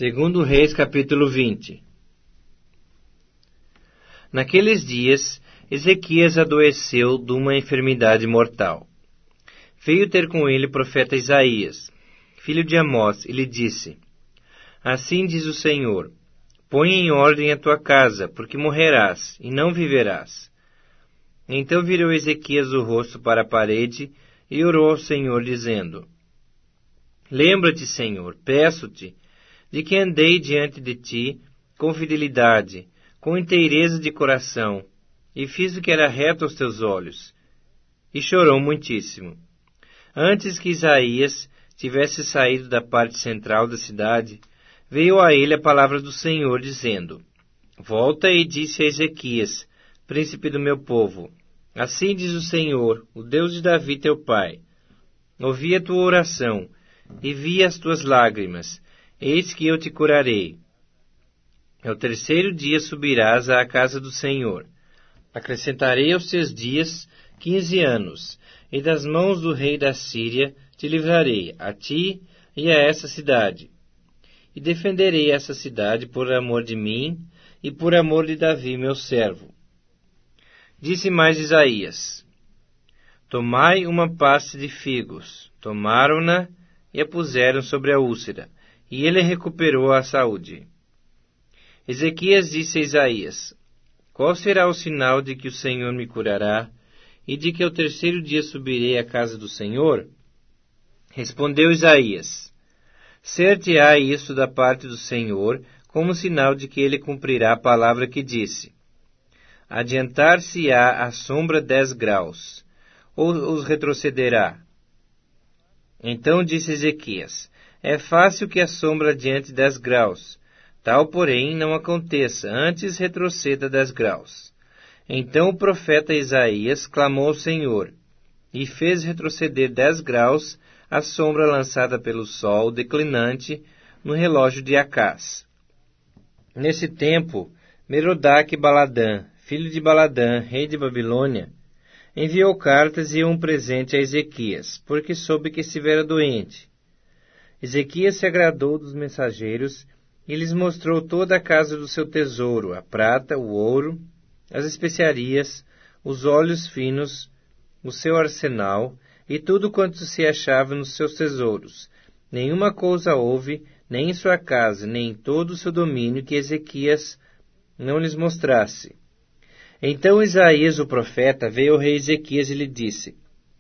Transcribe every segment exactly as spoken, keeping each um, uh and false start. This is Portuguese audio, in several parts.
Segundo Reis, capítulo vinte. Naqueles dias, Ezequias adoeceu de uma enfermidade mortal. Veio ter com ele o profeta Isaías, filho de Amós, e lhe disse: Assim diz o Senhor, põe em ordem a tua casa, porque morrerás, e não viverás. Então virou Ezequias o rosto para a parede, e orou ao Senhor, dizendo: Lembra-te, Senhor, peço-te, de que andei diante de ti com fidelidade, com inteireza de coração, e fiz o que era reto aos teus olhos. E chorou muitíssimo. Antes que Isaías tivesse saído da parte central da cidade, veio a ele a palavra do Senhor, dizendo: Volta e disse a Ezequias, príncipe do meu povo: Assim diz o Senhor, o Deus de Davi teu pai: Ouvi a tua oração, e vi as tuas lágrimas, eis que eu te curarei. Ao terceiro dia subirás à casa do Senhor. Acrescentarei aos teus dias quinze anos, e das mãos do rei da Síria te livrarei, a ti e a essa cidade. E defenderei essa cidade por amor de mim e por amor de Davi, meu servo. Disse mais Isaías: Tomai uma paste de figos. Tomaram-na e a puseram sobre a úlcera, e ele recuperou a saúde. Ezequias disse a Isaías: Qual será o sinal de que o Senhor me curará, e de que ao terceiro dia subirei à casa do Senhor? Respondeu Isaías: Ser-te-á isso da parte do Senhor, como sinal de que ele cumprirá a palavra que disse: Adiantar-se-á a sombra dez graus, ou os retrocederá? Então disse Ezequias: É fácil que a sombra adiante dez graus. Tal, porém, não aconteça, antes retroceda dez graus. Então o profeta Isaías clamou ao Senhor, e fez retroceder dez graus a sombra lançada pelo sol declinante no relógio de Acás. Nesse tempo, Merodach-Baladã, filho de Baladã, rei de Babilônia, enviou cartas e um presente a Ezequias, porque soube que estivera doente. Ezequias se agradou dos mensageiros e lhes mostrou toda a casa do seu tesouro, a prata, o ouro, as especiarias, os óleos finos, o seu arsenal e tudo quanto se achava nos seus tesouros. Nenhuma coisa houve, nem em sua casa, nem em todo o seu domínio, que Ezequias não lhes mostrasse. Então Isaías, o profeta, veio ao rei Ezequias e lhe disse: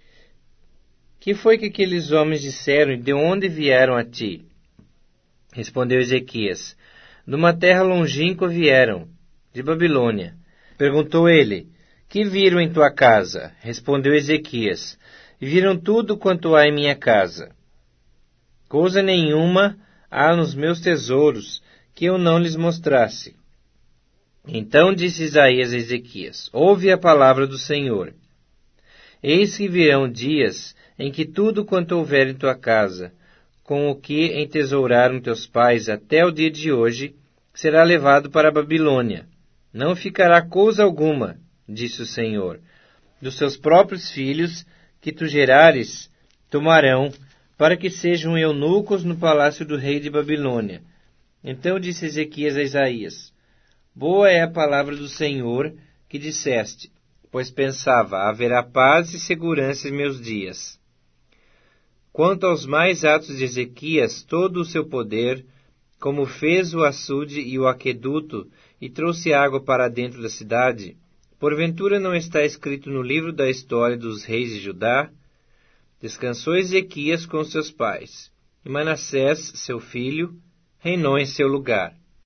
Que foi que aqueles homens disseram e de onde vieram a ti? Respondeu Ezequias: De uma terra longínqua vieram, de Babilônia. Perguntou ele: Que viram em tua casa? Respondeu Ezequias: Viram tudo quanto há em minha casa. Coisa nenhuma há nos meus tesouros que eu não lhes mostrasse. Então disse Isaías a Ezequias: Ouve a palavra do Senhor. Eis que virão dias em que tudo quanto houver em tua casa, com o que entesouraram teus pais até o dia de hoje, será levado para a Babilônia. Não ficará coisa alguma, disse o Senhor. Dos seus próprios filhos que tu gerares, tomarão, para que sejam eunucos no palácio do rei de Babilônia. Então disse Ezequias a Isaías: Boa é a palavra do Senhor que disseste, pois pensava: haverá paz e segurança em meus dias. Quanto aos mais atos de Ezequias, todo o seu poder, como fez o açude e o aqueduto, e trouxe água para dentro da cidade, porventura não está escrito no livro da história dos reis de Judá? Descansou Ezequias com seus pais, e Manassés, seu filho, reinou em seu lugar.